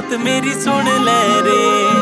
बात मेरी सुन ले रे।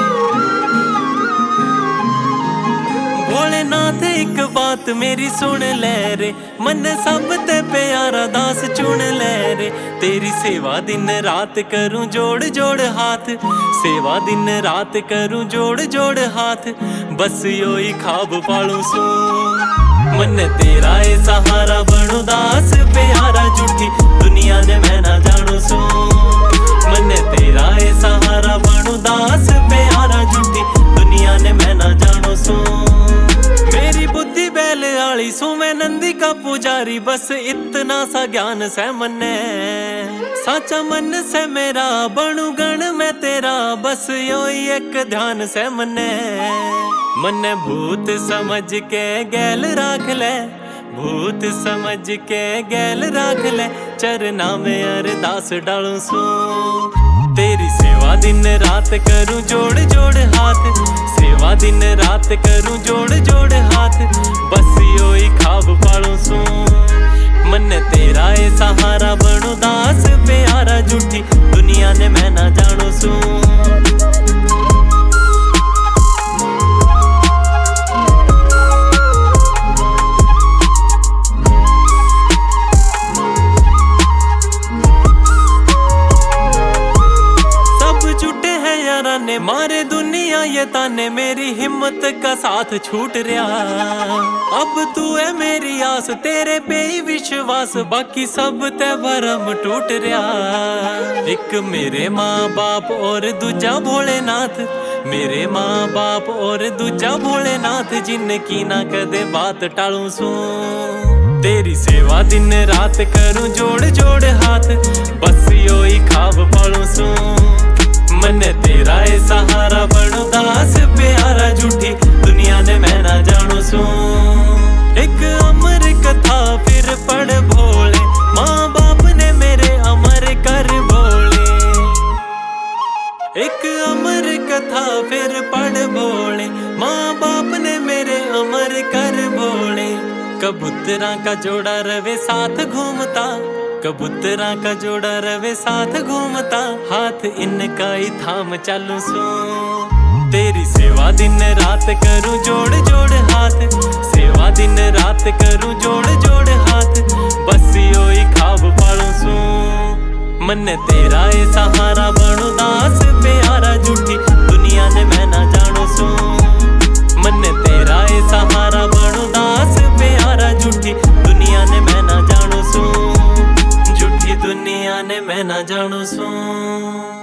भोलेनाथ एक बात मेरी सुन ले रे, मन सब ते प्यारा दास चुन ले रे। तेरी सेवा दिन रात करूं जोड़ जोड़ हाथ, सेवा दिन रात करूं जोड़ जोड़ हाथ। बस यो ही ख्वाब पालूं सू, मन तेरा ए सहारा बनू दास प्यारा, झूठी दुनिया ने मैं ना जानू सू। मन तेरा ए सहारा बनू दास प्यारा, झूठी दुनिया ने मैं ना जानू सू। मेरी बुद्धि बैल आली सू, मैं नंदी का पुजारी, बस इतना सा ज्ञान से मन्ने। साचा मन से मेरा बनू गण मैं तेरा, बस यो ही एक ध्यान से मन्ने। मन्ने भूत समझ के गैल राख ले, भूत समझ के गैल राख ले, चरना में अरदास डालूं सू। तेरी सेवा दिन रात करूं जोड़ जोड़ हाथ, सेवा दिन रात करूं जोड़ जोड़ हाथ। बस यो ही ख्वाब पालूं सू, मन तेरा ए सहारा बनू दास प्यारा, झूठी दुनिया ने मैं ना जानू सू। ने मारे दुनिया ये ताने, मेरी हिम्मत का साथ छूट रहा। अब तू है मेरी आस, तेरे पे ही विश्वास, बाकी सब ते भरम टूट रहा। एक मेरे माँ बाप और दूजा भोलेनाथ, मेरे माँ बाप और दूजा भोलेनाथ, जिनकी ना कदे बात टालूं सू। तेरी सेवा दिन रात करूं जोड़ जोड़ हाथ, बस यो ही ख्वाब पालूं सू। मन तेरा ए सहारा बनू दास प्यारा, झूठी दुनिया ने मैं ना जानू सू। एक अमर कथा फिर पढ़ भोले, माँ बाप ने मेरे अमर कर बोले। एक अमर कथा फिर पढ़ भोले, माँ बाप ने मेरे अमर कर बोले। कबूतरा का जोड़ा रवे साथ घूमता, कबूतरा का जोड़ा रवे साथ घूमता, हाथ इनका ही थाम चालू सू। तेरी सेवा दिन रात करूं जोड़ जोड़ हाथ, सेवा दिन रात करूं जोड़ जोड़ हाथ। बस यो ही ख्वाब पालूं सू, मन तेरा ए सहारा बनू दास प्यारा, झूठी दुनिया ने मैं ना जानू सू। मन तेरा ए सहारा बनू दास प्यारा, झूठी दुनिया ने मैं ना जानू सू, दुनिया ने मैं ना जानू सू।